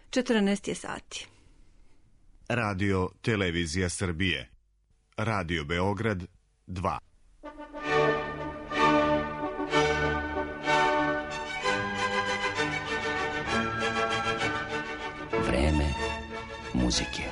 14 je sati. Radio Televizija Srbije. Radio Beograd 2. Vreme muzike.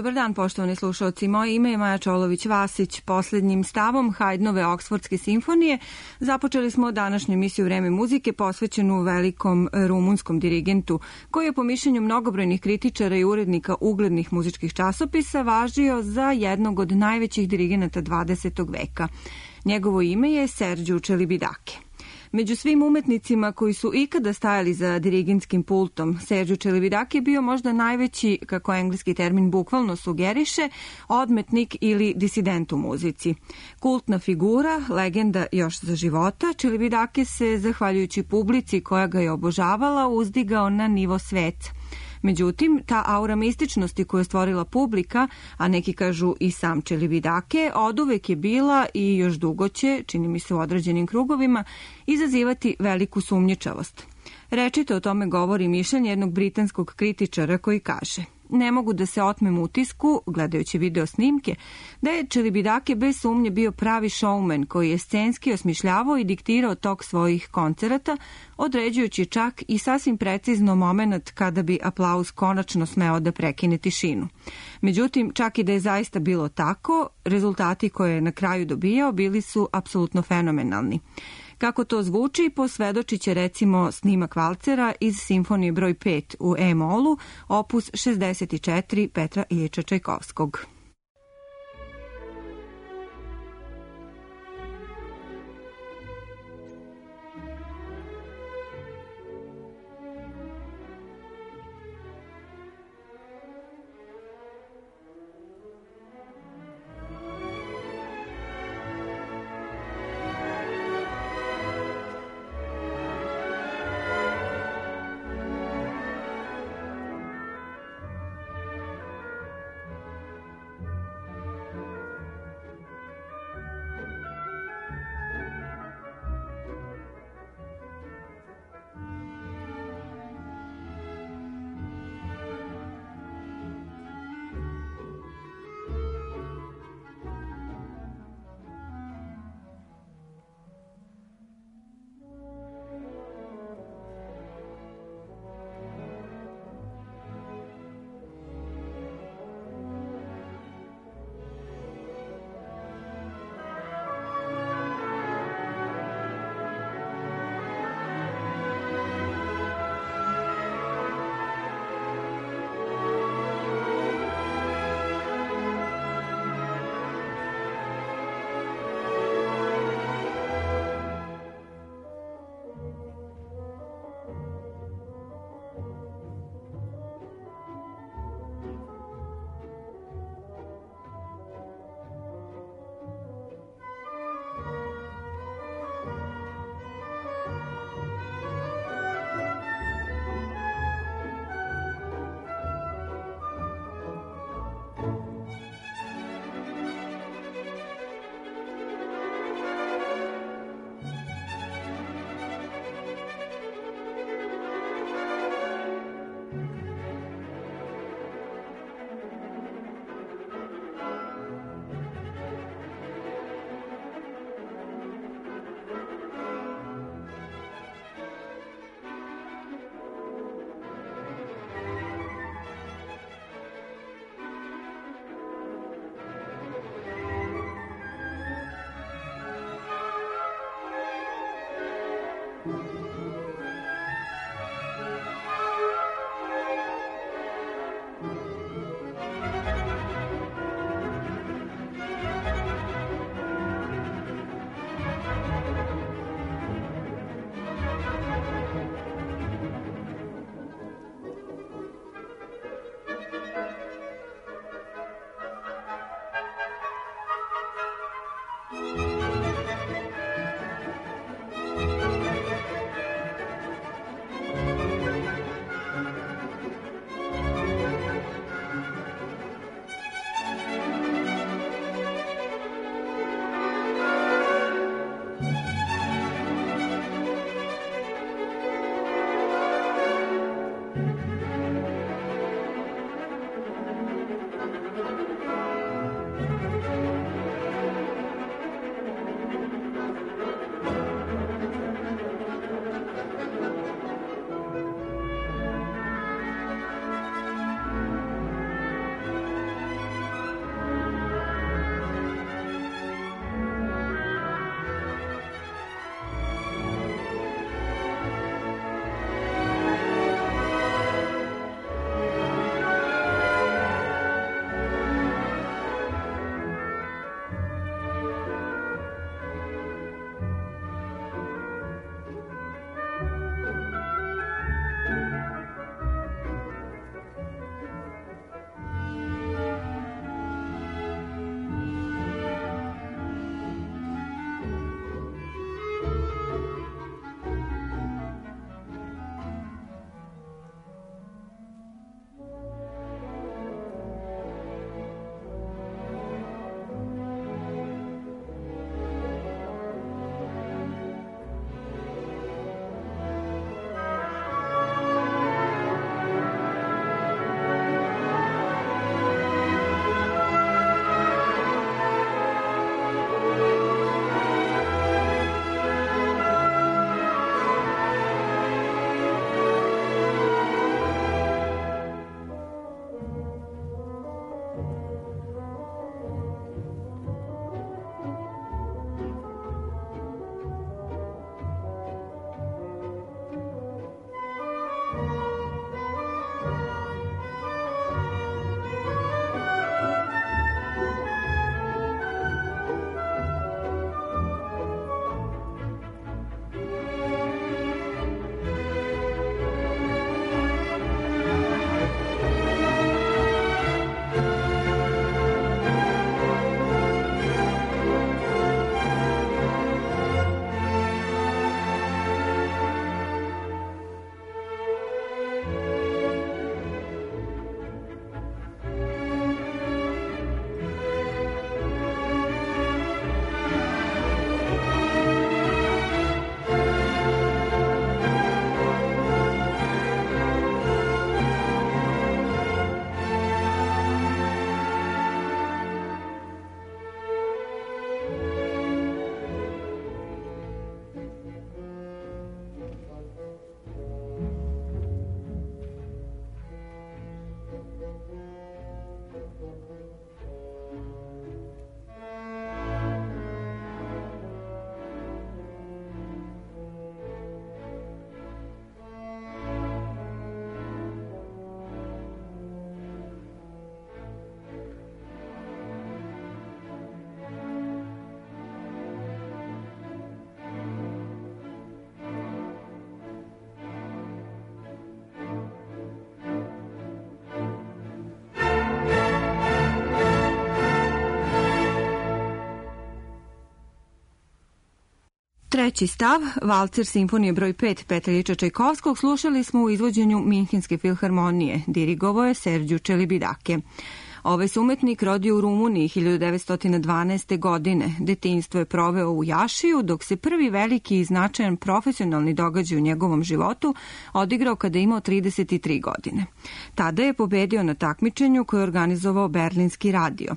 Dobar dan, poštovani slušalci. Moje ime je Maja Čolović-Vasić. Poslednjim stavom Haydnove Oksfordske simfonije započeli smo današnju emisiju Vreme muzike posvećenu velikom rumunskom dirigentu, koji je po mišljenju mnogobrojnih kritičara i urednika uglednih muzičkih časopisa važio za jednog od najvećih dirigenata 20. veka. Njegovo ime je Serđu Čelibidake. Među svim umetnicima koji su ikada stajali za dirigentskim pultom, Serđu Čelibidake je bio možda najveći, kako engleski termin bukvalno sugeriše, odmetnik ili disident u muzici. Kultna figura, legenda još za života, Čelibidake se, zahvaljujući publici koja ga je obožavala, uzdigao na nivo sveca. Međutim, ta aura mističnosti koju je stvorila publika, a neki kažu i sam Čelibidake, oduvek je bila i još dugo će, čini mi se u određenim krugovima, izazivati veliku sumnjičavost. Rečito o tome govori mišljenje jednog britanskog kritičara koji kaže: ne mogu da se otmem utisku, gledajući video snimke, da je Čelibidake bez sumnje bio pravi showman koji je scenski osmišljavao i diktirao tok svojih koncerata, određujući čak i sasvim precizno moment kada bi aplauz konačno smeo da prekine tišinu. Međutim, čak i da je zaista bilo tako, rezultati koje je na kraju dobijao bili su apsolutno fenomenalni. Kako to zvuči, posvedočit će recimo snimak valcera iz simfonije broj 5 u E-molu, opus 64 Petra Iljiča Čajkovskog. Treći stav, valcer simfonije broj 5 Petra Iljiča Čajkovskog, slušali smo u izvođenju Minhenske filharmonije. Dirigovao je Serđu Čelibidake. Ovaj se umetnik rodio u Rumuniji 1912. godine. Detinjstvo je proveo u Jašiju, dok se prvi veliki i značajan profesionalni događaj u njegovom životu odigrao kada je imao 33 godine. Tada je pobedio na takmičenju koje je organizovao Berlinski radio.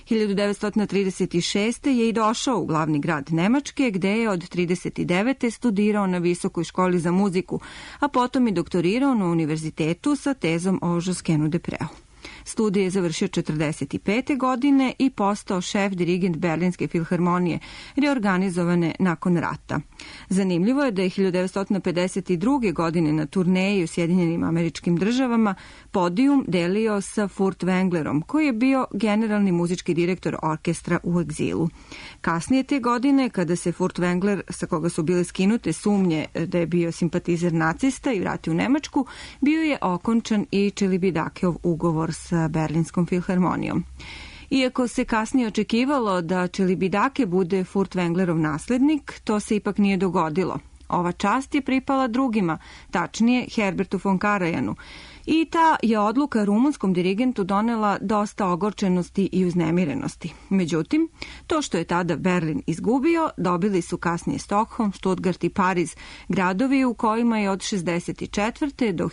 1936. je i došao u glavni grad Nemačke, gde je od 39. studirao na Visokoj školi za muziku, a potom i doktorirao na univerzitetu sa tezom o Joskenu Depreu. Studije je završio 1945. godine i postao šef dirigent Berlinske filharmonije, reorganizovane nakon rata. Zanimljivo je da je 1952. godine na turneji u Sjedinjenim Američkim Državama podijum delio sa Furtwänglerom, koji je bio generalni muzički direktor orkestra u egzilu. Kasnije te godine, kada se Furtwängler, sa koga su bile skinute sumnje da je bio simpatizer nacista i vratio u Nemačku, bio je okončan i Čelibidakeov ugovor sa Berlinskom filharmonijom. Iako se kasnije očekivalo da Čelibidake bude Furtwänglerov naslednik, to se ipak nije dogodilo. Ova čast je pripala drugima, tačnije Herbertu von Karajanu, i ta je odluka rumunskom dirigentu donela dosta ogorčenosti i uznemirenosti. Međutim, to što je tada Berlin izgubio, dobili su kasnije Stockholm, Stuttgart i Pariz, gradovi u kojima je od 1964. do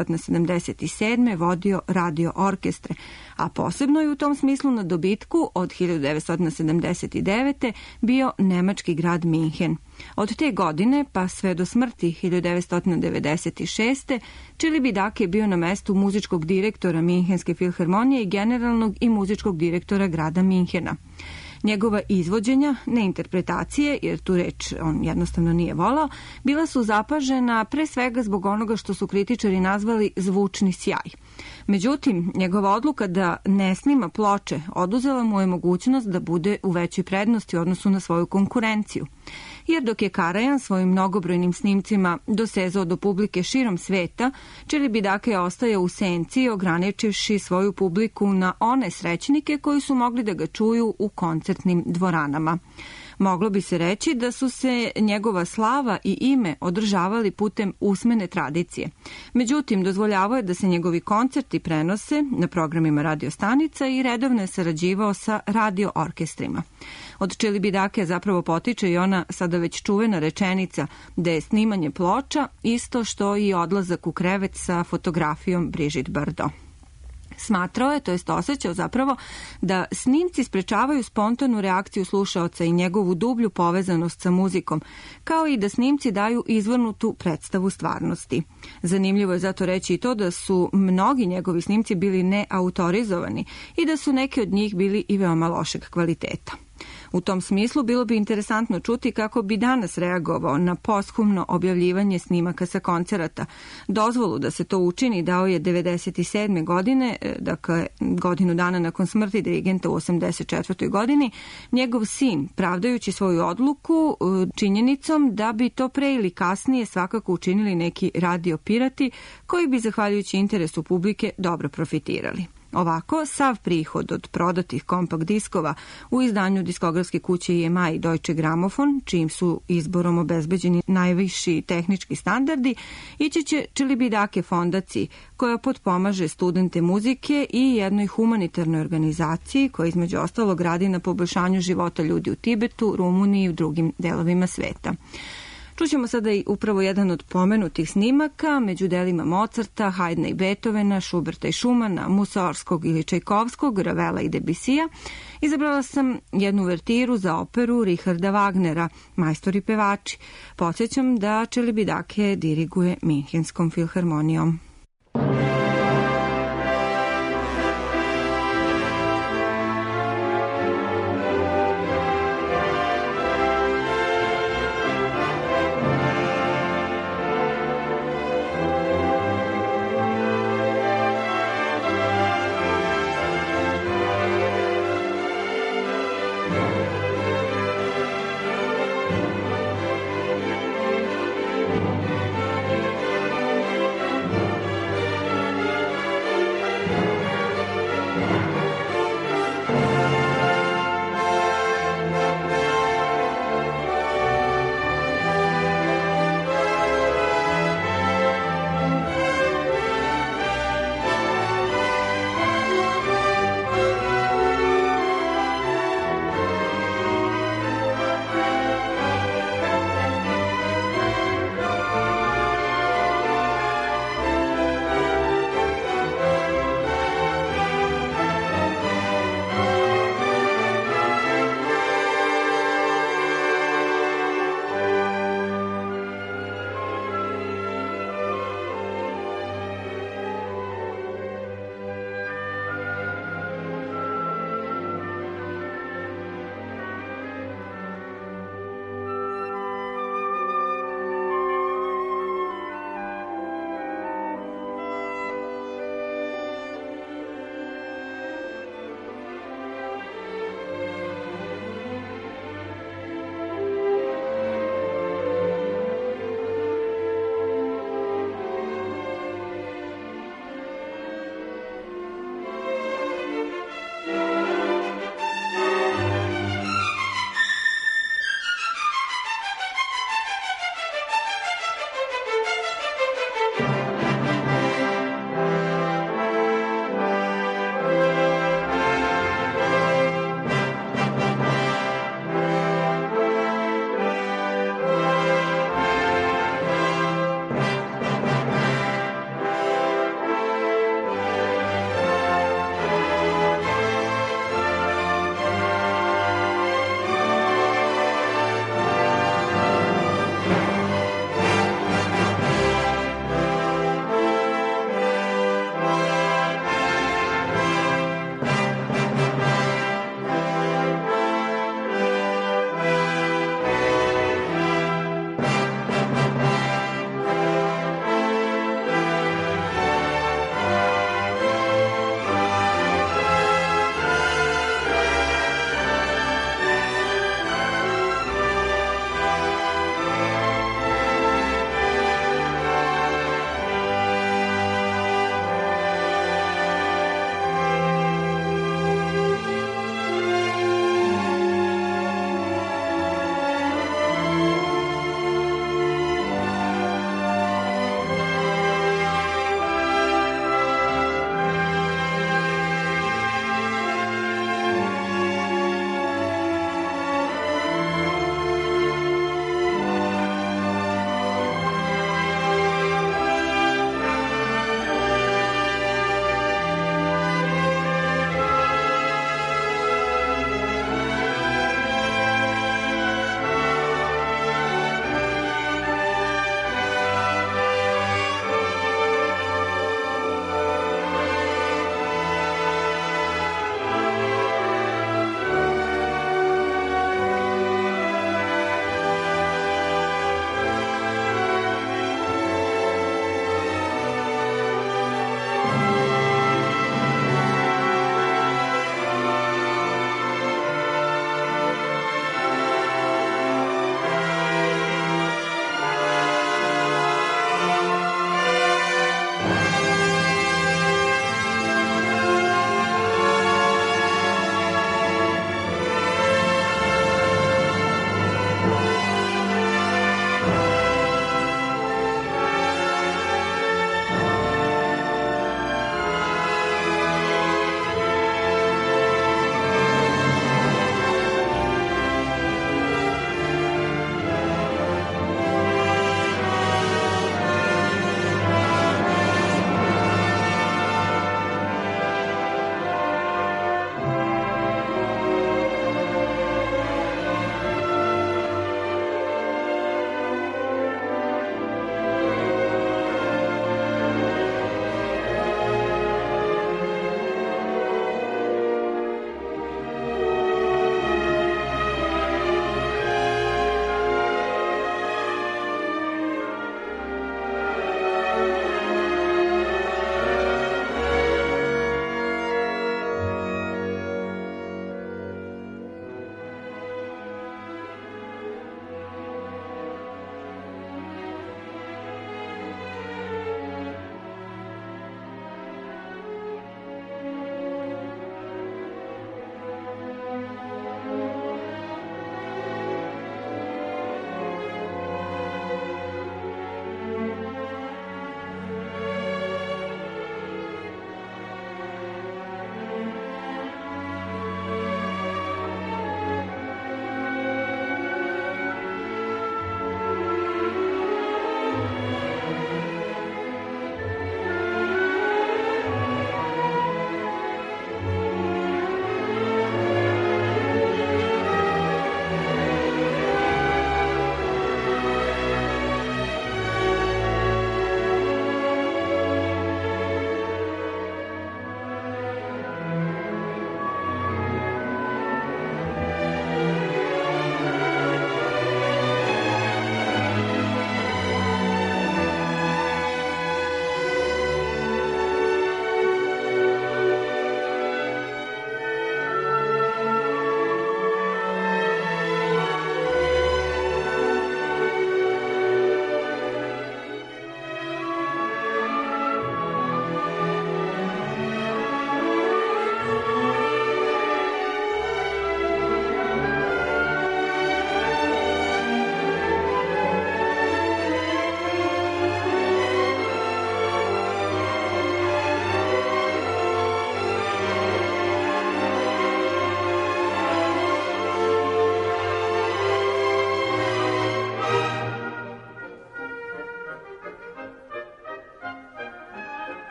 1977. vodio radio orkestre, a posebno je u tom smislu na dobitku od 1979. bio nemački grad Minhen. Od te godine pa sve do smrti 1996. Čelibidake je bio na mestu muzičkog direktora Minhenske filharmonije i generalnog i muzičkog direktora grada Minhena. Njegova izvođenja, ne interpretacije, jer tu reč on jednostavno nije volao, bila su zapažena pre svega zbog onoga što su kritičari nazvali zvučni sjaj. Međutim, njegova odluka da ne snima ploče oduzela mu je mogućnost da bude u većoj prednosti u odnosu na svoju konkurenciju. Jer dok je Karajan svojim mnogobrojnim snimcima dosezao do publike širom sveta, Čelibidake je ostajao u senci, ograničivši svoju publiku na one srećnike koji su mogli da ga čuju u koncertnim dvoranama. Moglo bi se reći da su se njegova slava i ime održavali putem usmene tradicije. Međutim, dozvoljavao je da se njegovi koncerti prenose na programima radiostanica i redovno je sarađivao sa radio orkestrima. Od Čelibidake zapravo potiče i ona sada već čuvena rečenica da je snimanje ploča isto što i odlazak u krevet sa fotografijom Brigitte Bardot. Smatrao je, to jest osjećao zapravo, da snimci sprečavaju spontanu reakciju slušaoca i njegovu dublju povezanost sa muzikom, kao i da snimci daju izvrnutu predstavu stvarnosti. Zanimljivo je zato reći i to da su mnogi njegovi snimci bili neautorizovani i da su neki od njih bili i veoma lošeg kvaliteta. U tom smislu bilo bi interesantno čuti kako bi danas reagovao na posthumno objavljivanje snimaka sa koncerata. Dozvolu da se to učini dao je 1997. godine, dakle godinu dana nakon smrti dirigenta u 1984. godini, njegov sin, pravdajući svoju odluku činjenicom da bi to pre ili kasnije svakako učinili neki radio pirati koji bi, zahvaljujući interesu publike, dobro profitirali. Ovako, sav prihod od prodatih kompakt diskova u izdanju diskografske kuće EMI i Deutsche Grammophon, čijim su izborom obezbeđeni najviši tehnički standardi, ići će Čelibidake fondaciji, koja potpomaže studente muzike i jednoj humanitarnoj organizaciji koja između ostalog radi na poboljšanju života ljudi u Tibetu, Rumuniji i u drugim delovima sveta. Čućemo sada i upravo jedan od pomenutih snimaka među delima Mozarta, Haydna i Beethovena, Schuberta i Schumana, Mussorgskog ili Čajkovskog, Ravela i Debussyja. Izabrala sam jednu uvertiru za operu Richarda Wagnera, Majstori pevači. Podsjećam da Čelibidake diriguje Minhenskom filharmonijom.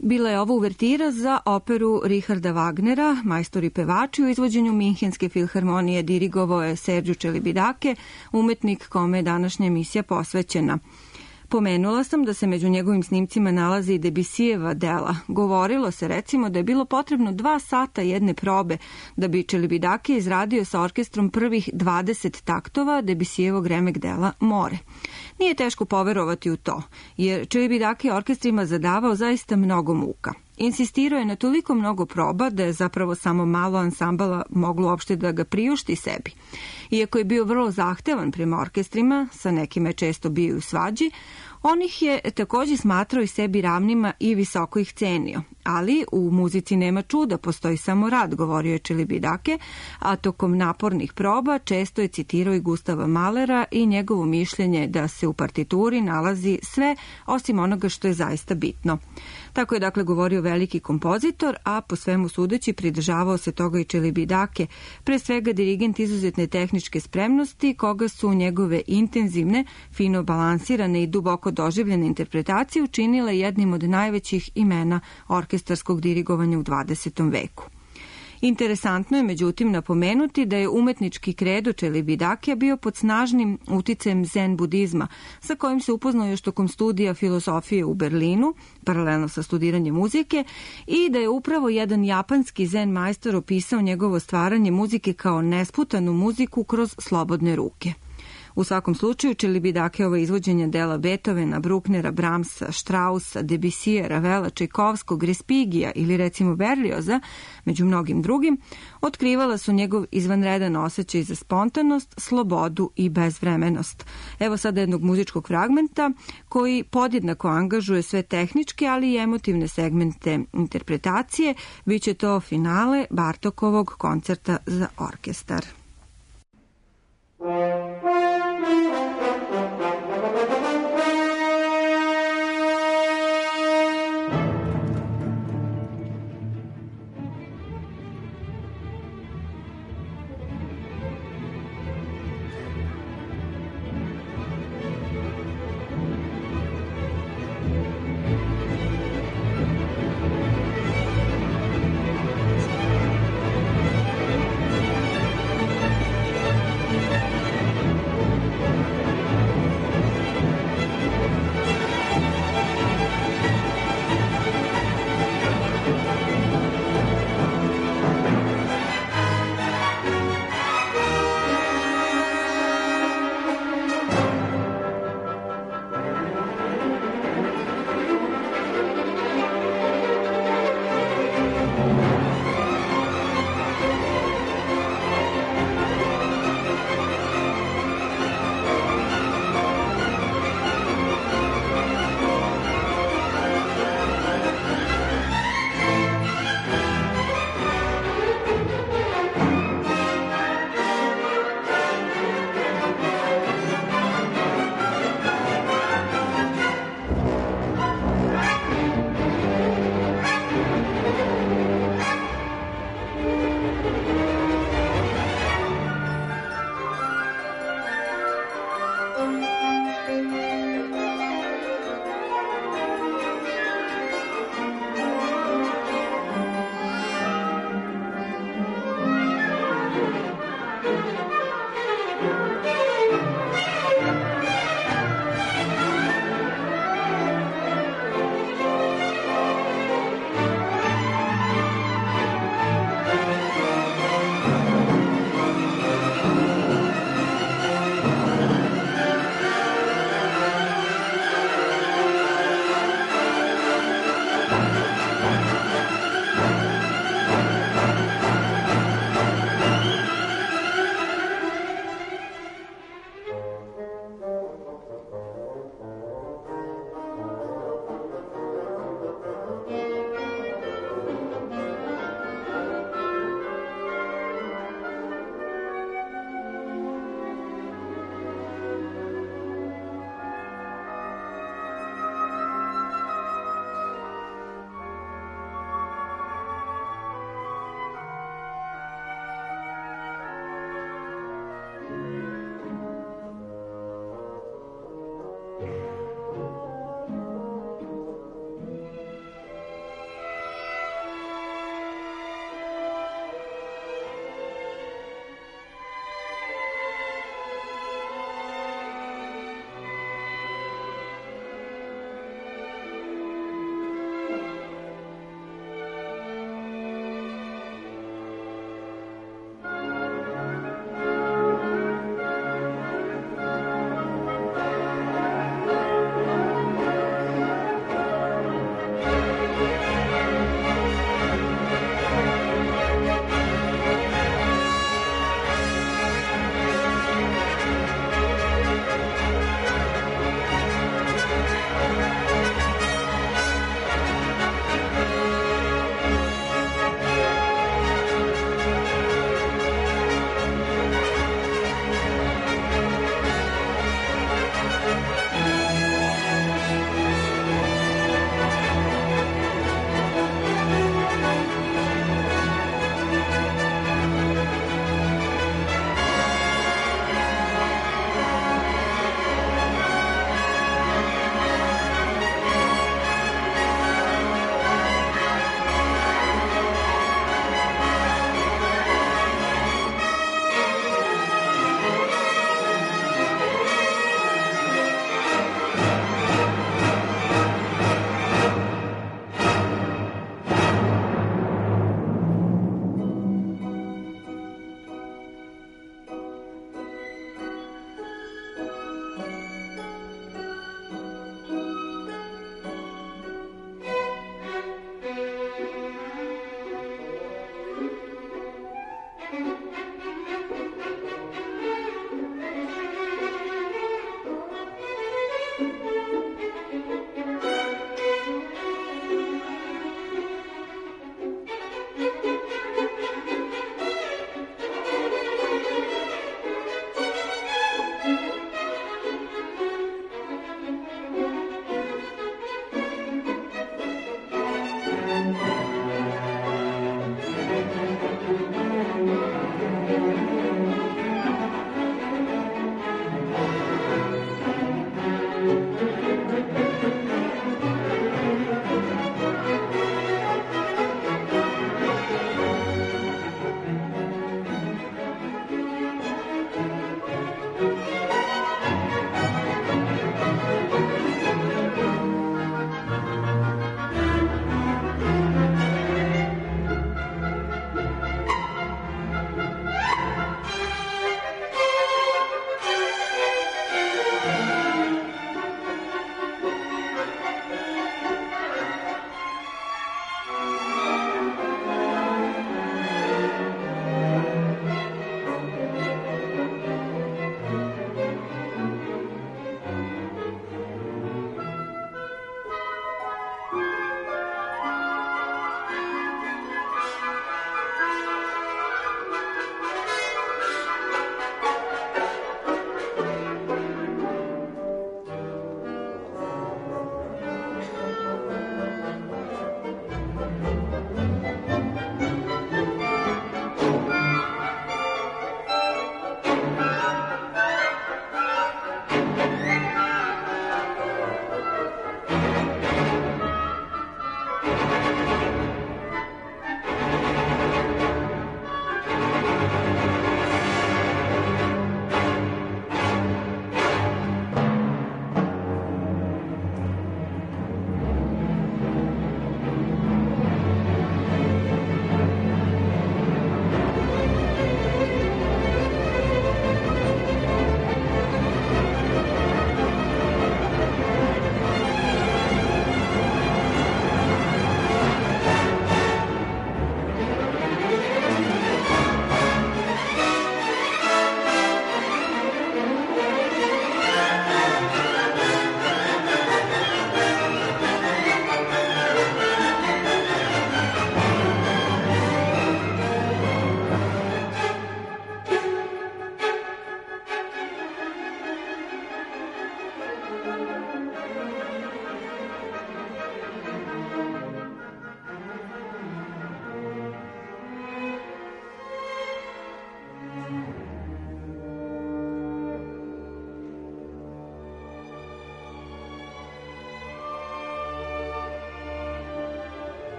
Bila je ovo uvertira za operu Richarda Wagnera, Majstori pevači, u izvođenju Minhenske filharmonije. Dirigovao je Serđu Čelibidake, umetnik kome je današnja emisija posvećena. Pomenula sam da se među njegovim snimcima nalazi i Debussijeva dela. Govorilo se recimo da je bilo potrebno 2 sata jedne probe da bi Čelibidake izradio sa orkestrom prvih 20 taktova Debussijevog remek dela More. Nije teško poverovati u to, jer Čelibidake je orkestrima zadavao zaista mnogo muka. Insistirao je na toliko mnogo proba da je zapravo samo malo ansambala moglo uopšte da ga priušti sebi. Iako je bio vrlo zahtevan prema orkestrima, sa nekima je često bio u svađi, on ih je također smatrao i sebi ravnima i visoko ih cenio. Ali u muzici nema čuda, postoji samo rad, govorio je Čelibidake, a tokom napornih proba često je citirao i Gustava Mahlera i njegovo mišljenje da se u partituri nalazi sve osim onoga što je zaista bitno. Tako je dakle govorio veliki kompozitor, a po svemu sudeći pridržavao se toga i Čelibidake, pre svega dirigent izuzetne tehničke spremnosti, koga su njegove intenzivne, fino balansirane i duboko doživljene interpretacije učinile jednim od najvećih imena orkestarskog dirigovanja u 20. veku. Interesantno je međutim napomenuti da je umetnički kredo Čelibidake bio pod snažnim uticajem zen budizma, sa kojim se upoznao još tokom studija filozofije u Berlinu, paralelno sa studiranjem muzike, i da je upravo jedan japanski zen majstor opisao njegovo stvaranje muzike kao nesputanu muziku kroz slobodne ruke. U svakom slučaju, Čelibidakeova izvođenja dela Beethovena, Brucknera, Brahmsa, Straussa, Debussija, Ravela, Čajkovskog, Respigija ili recimo Berlioza, među mnogim drugim, otkrivala su njegov izvanredan osjećaj za spontanost, slobodu i bezvremenost. Evo sada jednog muzičkog fragmenta koji podjednako angažuje sve tehničke, ali i emotivne segmente interpretacije. Biće to finale Bartokovog koncerta za orkestar.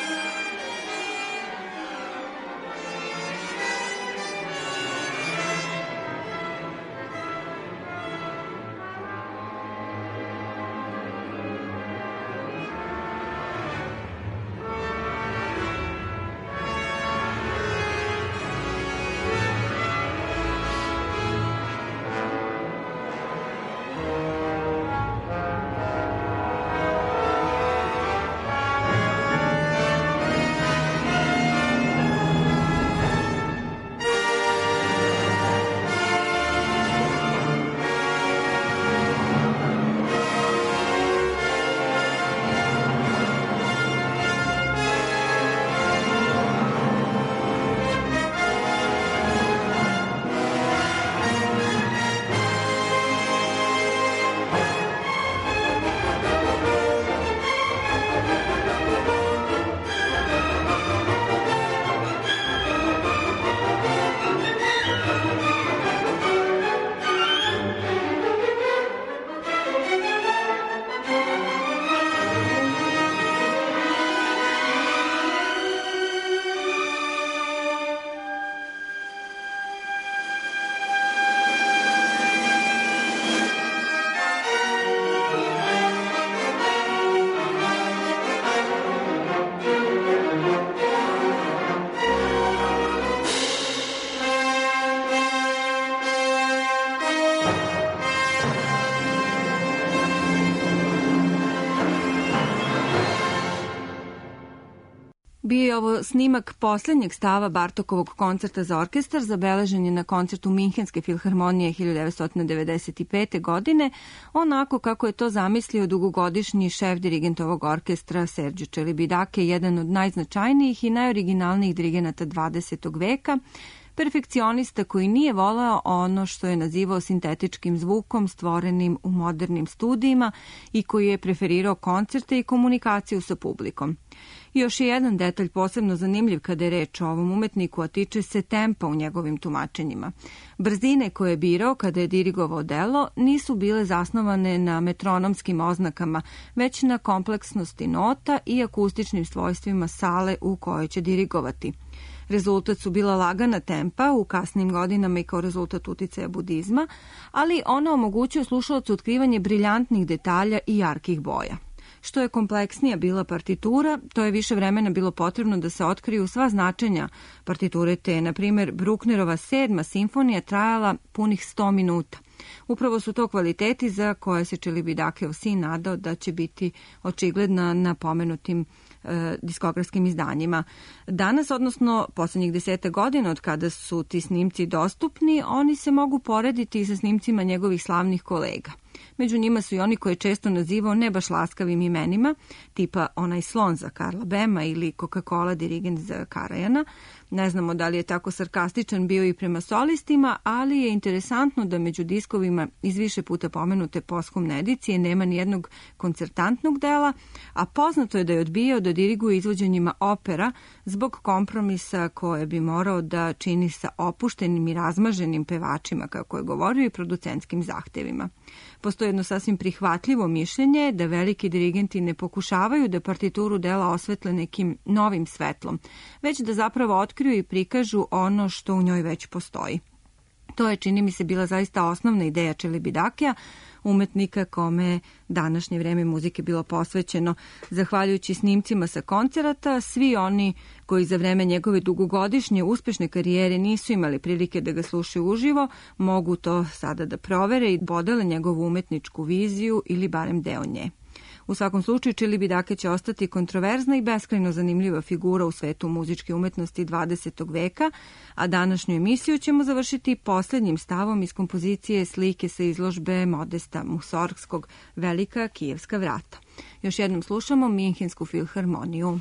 Bio je ovo snimak posljednjeg stava Bartokovog koncerta za orkestar, zabeležen je na koncertu Minhenske filharmonije 1995. godine, onako kako je to zamislio dugogodišnji šef dirigent ovog orkestra Serđo Čelibidake, jedan od najznačajnijih i najoriginalnijih dirigenata 20. veka, perfekcionista koji nije voleo ono što je nazivao sintetičkim zvukom stvorenim u modernim studijima i koji je preferirao koncerte i komunikaciju sa publikom. Još je jedan detalj posebno zanimljiv kada je reč o ovom umetniku, a tiče se tempa u njegovim tumačenjima. Brzine koje je birao kada je dirigovao delo nisu bile zasnovane na metronomskim oznakama, već na kompleksnosti nota i akustičnim svojstvima sale u kojoj će dirigovati. Rezultat su bila lagana tempa u kasnim godinama i kao rezultat uticaja budizma, ali ona omogućuje slušalcu otkrivanje briljantnih detalja i jarkih boja. Što je kompleksnija bila partitura, to je više vremena bilo potrebno da se otkriju sva značenja partiture, te, na primjer, Brucknerova 7. simfonija trajala punih 100 minuta. Upravo su to kvaliteti za koje se Čelibidakeov sin nadao da će biti očigledna na pomenutim diskografskim izdanjima. Danas, odnosno posljednjih 10 godina od kada su ti snimci dostupni, oni se mogu porediti sa snimcima njegovih slavnih kolega. Među njima su i oni koje je često nazivao ne baš laskavim imenima, tipa onaj slon za Karla Bema ili Coca-Cola dirigent za Karajana. Ne znamo da li je tako sarkastičan bio i prema solistima, ali je interesantno da među diskovima iz više puta pomenute posthumne edicije nema nijednog koncertantnog dela, a poznato je da je odbijao da diriguje izvođenjima opera zbog kompromisa koje bi morao da čini sa opuštenim i razmaženim pevačima, kako je govorio, i producentskim zahtevima. Postoji jedno sasvim prihvatljivo mišljenje da veliki dirigenti ne pokušavaju da partituru dela osvetle nekim novim svetlom, već da zapravo otkriju i prikažu ono što u njoj već postoji. To je, čini mi se, bila zaista osnovna ideja Čelibidakea, umetnika kome današnje vreme muzike bilo posvećeno. Zahvaljujući snimcima sa koncerata, svi oni koji za vreme njegove dugogodišnje uspešne karijere nisu imali prilike da ga slušaju uživo, mogu to sada da provere i podele njegovu umetničku viziju ili barem deo nje. U svakom slučaju, Čelibidake će ostati kontroverzna i beskrajno zanimljiva figura u svetu muzičke umetnosti 20. veka, a današnju emisiju ćemo završiti posljednjim stavom iz kompozicije Slike sa izložbe Modesta Musorgskog Velika Kijevska vrata. Još jednom slušamo Minhensku filharmoniju.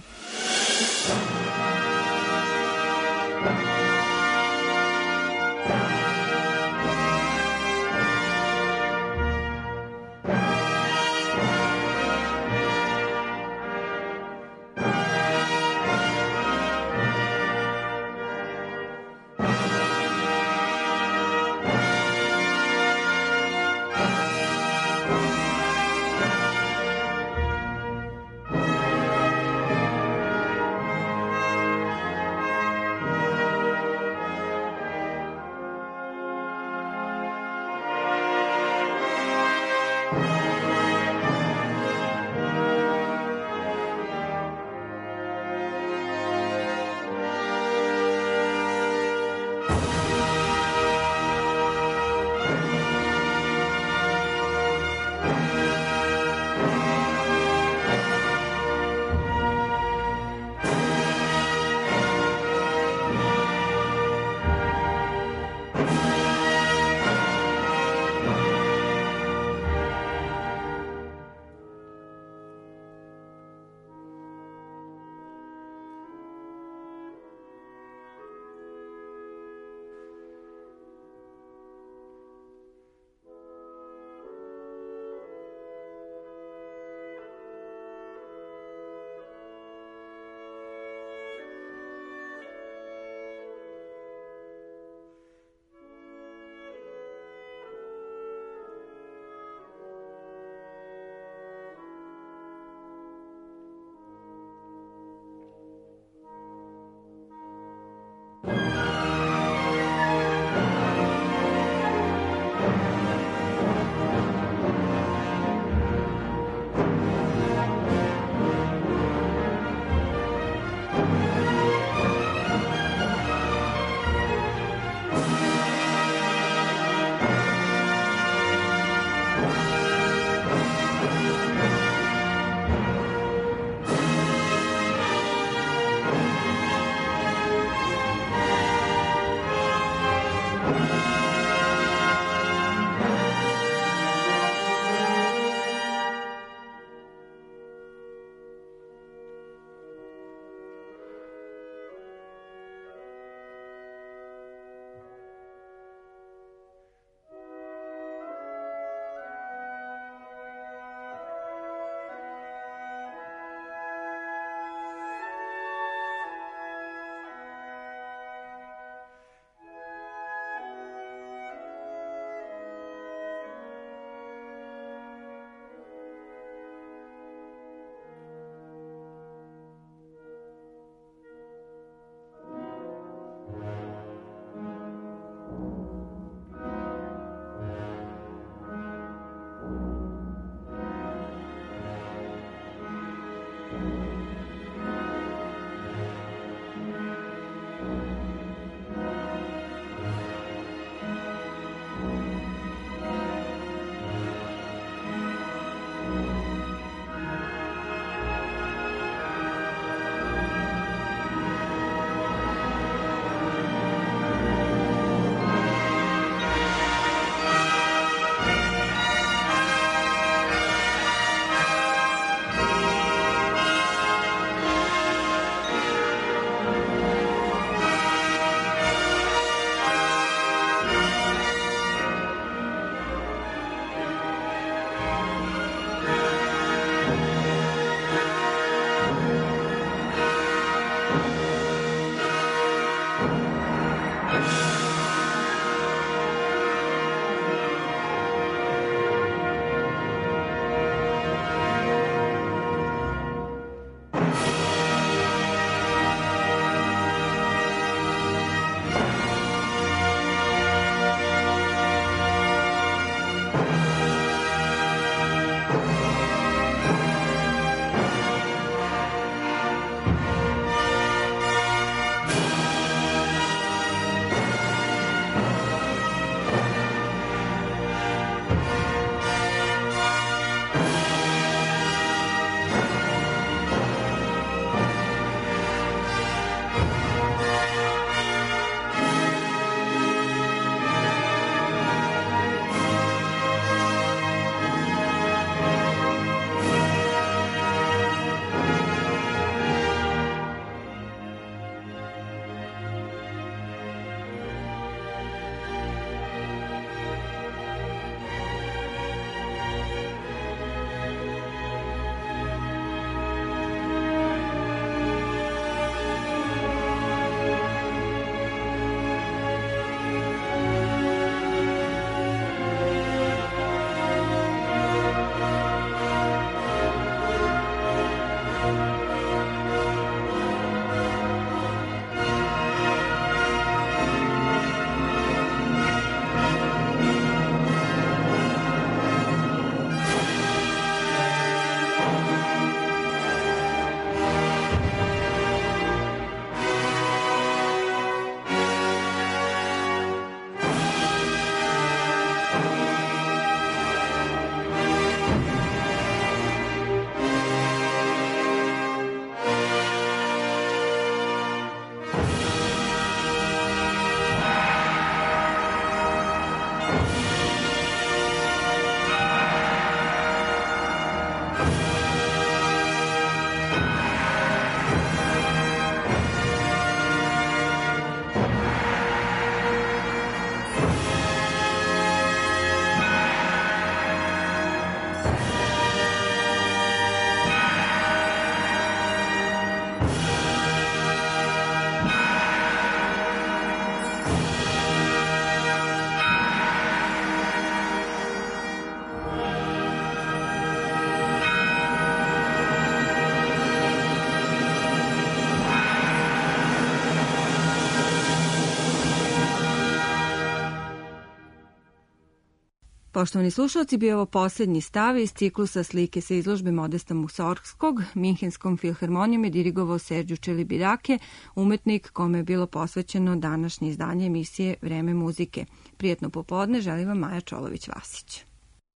Poštovani slušalci, bio ovo posljednji stav iz ciklusa slike sa izložbe Modesta Mussorgskog. Minhenskom filharmonijom je dirigovao Serđu Čelibidake, umetnik kome je bilo posvećeno današnje izdanje emisije Vreme muzike. Prijetno popodne, želim vam Maja Čolović-Vasić.